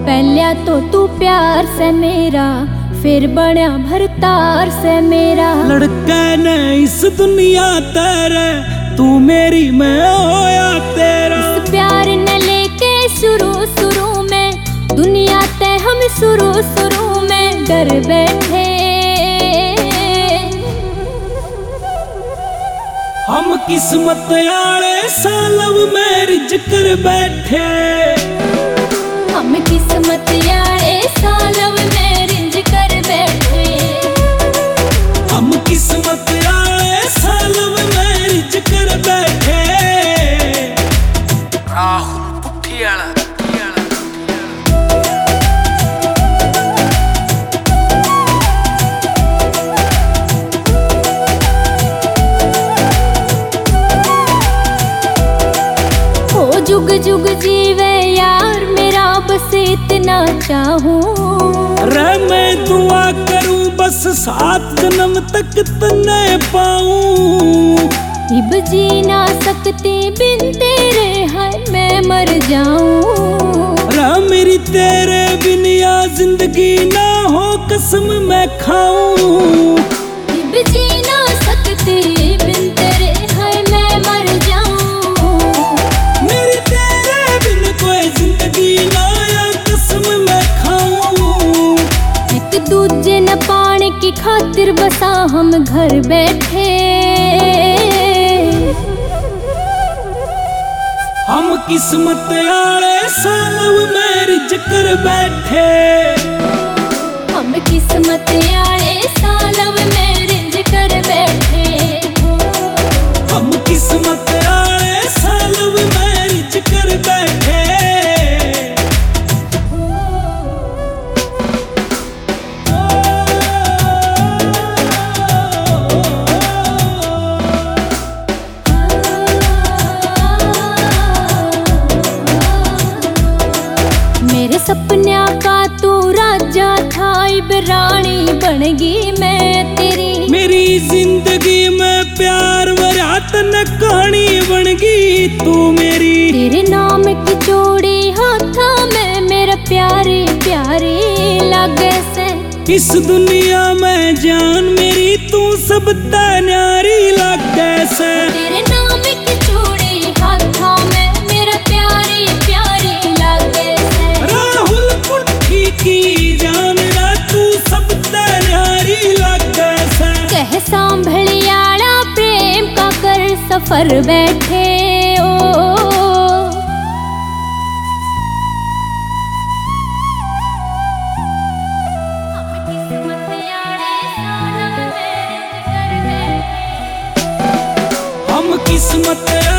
पहले तो तू प्यार से मेरा, फिर बड़ा भरतार से मेरा। लड़का ने इस दुनिया तेरे, तू मेरी मैं होया तेरा। इस प्यार ने लेके शुरू शुरू में, दुनिया ते हम शुरू शुरू में डर बैठे। हम किस्मत आले सालब मैरिज कर बैठे। हम किस्मत आले सालब मैरिज कर बैठे। हम किस्मत आले सालब मैरिज कर बैठे। राहुल पुठियाला जुग जुग जीवे यार मेरा, बस इतना चाहूं। रे मैं दुआ करूं बस 7 जन्म तक तन्ने पाऊं। इब जी ना सकती बिन तेरे, है मैं मर जाऊं। रे मेरी तेरे बिन या जिंदगी ना हो कसम मैं खाऊं। इब जी ना सकती बिन तेरे, है मैं मर जाऊं। जिंदगी ना या कसम मैं खाऊं। एक दूजे न पाने की खातिर बसा हम घर बैठे। हम किस्मत आले सालब मैरिज कर बैठे। हम किस्मत आले सालब मैरिज कर बैठे। हम किस्मत आले सालब मैरिज कर बैठे। मेरे सपना का तू राजा था, इब रानी बनगी मैं तेरी। मेरी जिंदगी में प्यार वरातन कहानी बनगी तू मेरी। तेरे नाम की चूड़ी हाथा में, मेरा प्यारे प्यारे लागे से। इस दुनिया में जान मेरी तू सब न्यारी लागे से। तेरे नाम की चूड़ी हाथा में, मेरा प्यारे प्यारे लागे से। राहुल पुट्ठी की जान रा तू सब न्यारी लागे से। कह सांभलियाड़ा प्रेम का कर सफर बैठे ओ। हम किस्मत